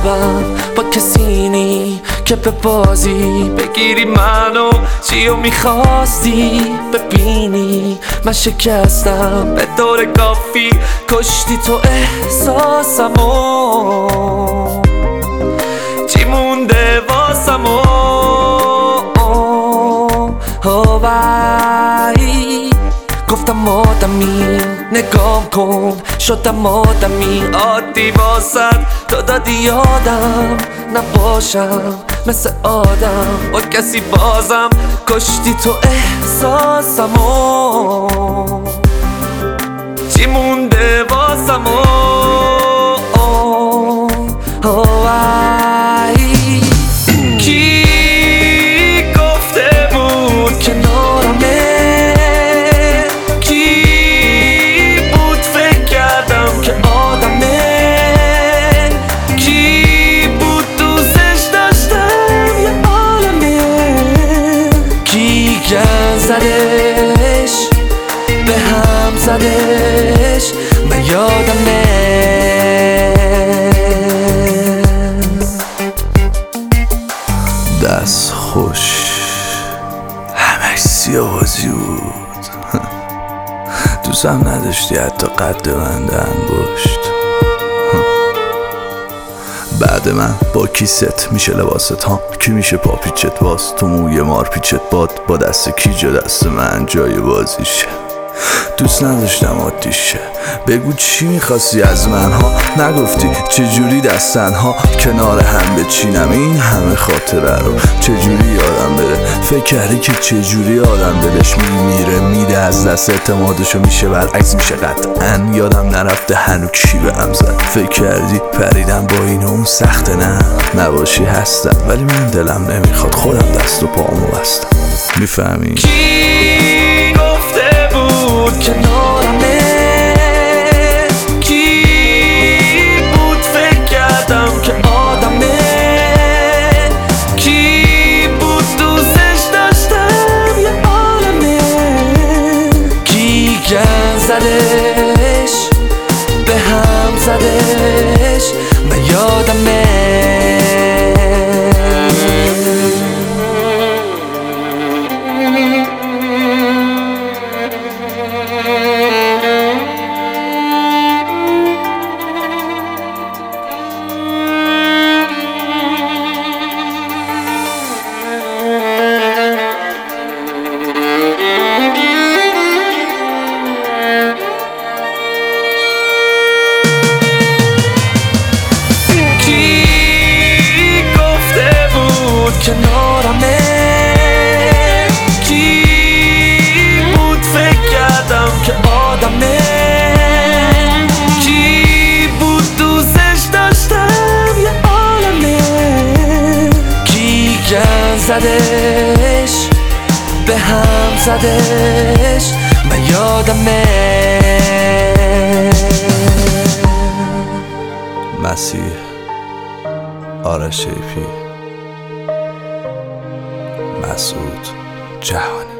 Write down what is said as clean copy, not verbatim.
شبم با کسی نی که به بازی بگیری منو. چیو میخواستی ببینی من شکستم به دور کافی، کشتی تو احساسمو. چی مونده واسمو؟ گفتم آدمی نگام کن، شدم آدمی عادی واسد. تو دادی یادم نباشم مثل آدم با کسی بازم، کشتی تو احساسمو. چی مونده واسمو؟ کی گفته بود کنارمه؟ زدش به هم زدش من یادمه. دست خوش همش سیاوازی بود. دوستم نداشتی حتی قد من ده انگشت. بعد من با کی ست میشه لباست ها؟ کی میشه پا پیچت باز؟ تو موی مار پیچت باد با دست کی جا دست من جای بازیشه؟ دوست نداشتم عادیشه. بگو چی میخواستی از من ها؟ نگفتی چجوری دستن ها کنار هم بچینم این همه خاطره رو؟ چجوری یادم بره؟ فکر کردی که چجوری آدم دلش میمیره میده از دست اعتمادشو میشه برعکس میشه؟ قطعا یادم نرفته هنو کی به هم زد. فکر کردی پریدم با این اون سخته؟ نه نباشی هستم ولی من دلم نمیخواد خودم دست و پامو بستم. میفهمی؟ کی گفته بود کنارمه؟ کی بود فکر کردم که آدمه؟ کی بود دوستش داشتم یه عالمه؟ کی گن زدش به هم زدش من یادمه. کنارمه؟ کی بود فکر کردم که آدمه؟ کی بود دوستش داشتم یه عالمه؟ کی گن زدش به هم زدش من یادمه. مسیح آرش شیپی، مسعود جهانی.